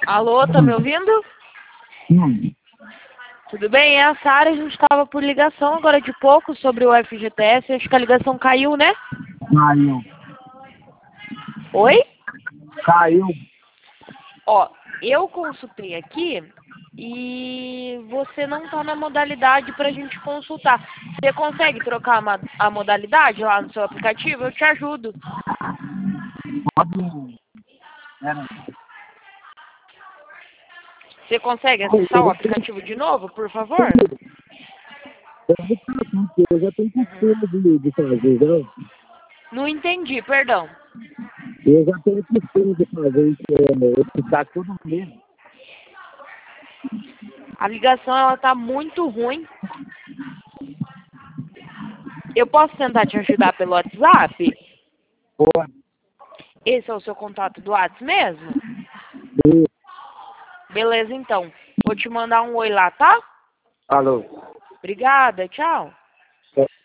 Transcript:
Alô, tá me ouvindo? Sim. Tudo bem? É a Sara, a gente estava por ligação agora de pouco sobre o FGTS. Acho que a ligação caiu, né? Caiu. Oi? Caiu. Ó, eu consultei aqui e você não tá na modalidade pra gente consultar. Você consegue trocar a modalidade lá no seu aplicativo? Eu te ajudo. Pode. Pera. Você consegue acessar o aplicativo de novo, por favor? Eu já tenho costume de fazer, já. Não entendi, perdão. Eu já tenho costume de fazer isso, tá tudo mesmo. A ligação, ela tá muito ruim. Eu posso tentar te ajudar pelo WhatsApp? Pode. Esse é o seu contato do WhatsApp mesmo? Beleza, então. Vou te mandar um oi lá, tá? Alô. Obrigada, tchau.